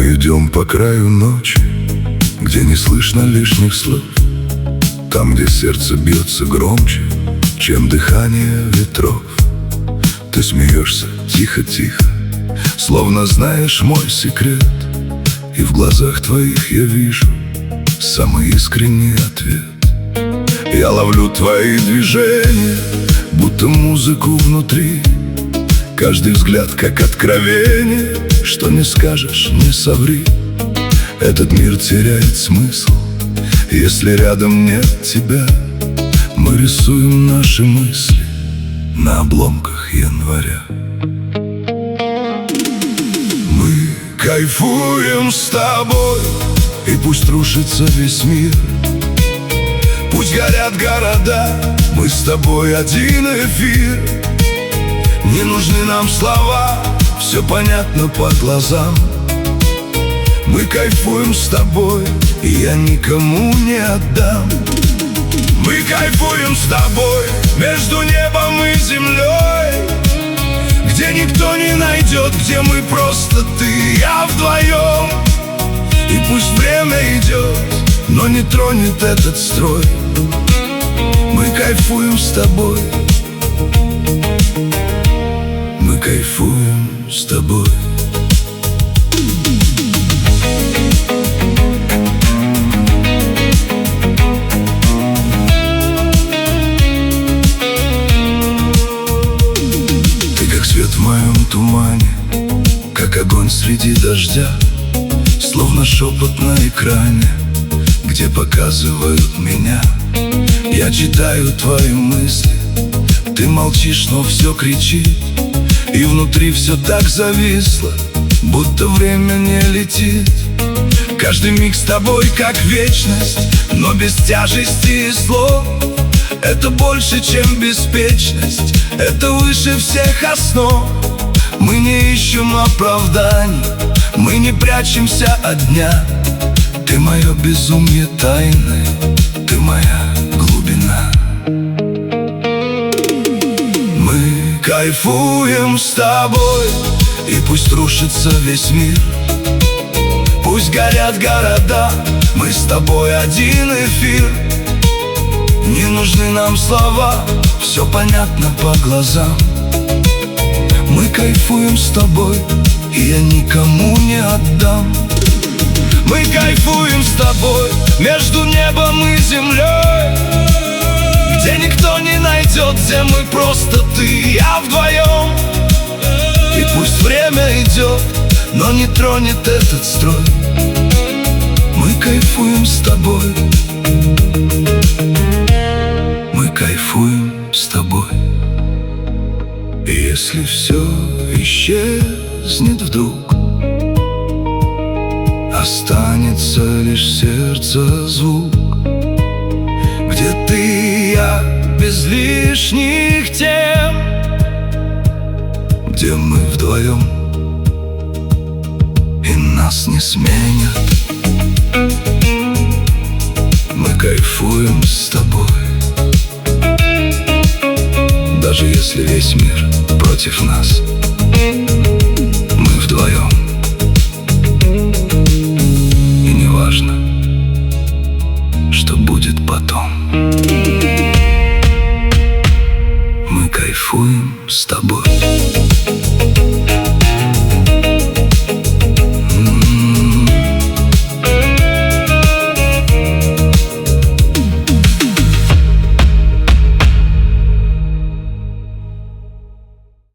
Мы идем по краю ночи, где не слышно лишних слов, там, где сердце бьется громче, чем дыхание ветров. Ты смеешься тихо-тихо, словно знаешь мой секрет, и в глазах твоих я вижу самый искренний ответ. Я ловлю твои движения, будто музыку внутри. Каждый взгляд как откровение, что не скажешь, не соври. Этот мир теряет смысл, если рядом нет тебя. Мы рисуем наши мысли на обломках января. Мы кайфуем с тобой, и пусть рушится весь мир, пусть горят города, мы с тобой один эфир. Не нужны нам слова, все понятно по глазам. Мы кайфуем с тобой, и я никому не отдам. Мы кайфуем с тобой между небом и землей, где никто не найдет, где мы просто ты и я вдвоем. И пусть время идет, но не тронет этот строй. Мы кайфуем с тобой, мы кайфуем с тобой. Ты как свет в моем тумане, как огонь среди дождя, словно шепот на экране, где показывают меня. Я читаю твои мысли, ты молчишь, но все кричит, и внутри все так зависло, будто время не летит. Каждый миг с тобой как вечность, но без тяжести и слов. Это больше, чем беспечность, это выше всех основ. Мы не ищем оправданий, мы не прячемся от дня. Ты мое безумие тайное, ты моя глубина. Мы кайфуем с тобой, и пусть рушится весь мир, пусть горят города, мы с тобой один эфир. Не нужны нам слова, все понятно по глазам. Мы кайфуем с тобой, и я никому не отдам. Мы кайфуем с тобой между небом и землей, где никто не найдет, где мы просто ты и я вдвоем. И пусть время идет, но не тронет этот строй. Мы кайфуем с тобой, мы кайфуем с тобой. И если все исчезнет вдруг, останется лишь сердце звук, где ты и я без лишних тем, где мы вдвоем, и нас не сменят. Мы кайфуем с тобой, даже если весь мир против нас. Мы вдвоем, и не важно, что будет потом. Мы кайфуем с тобой.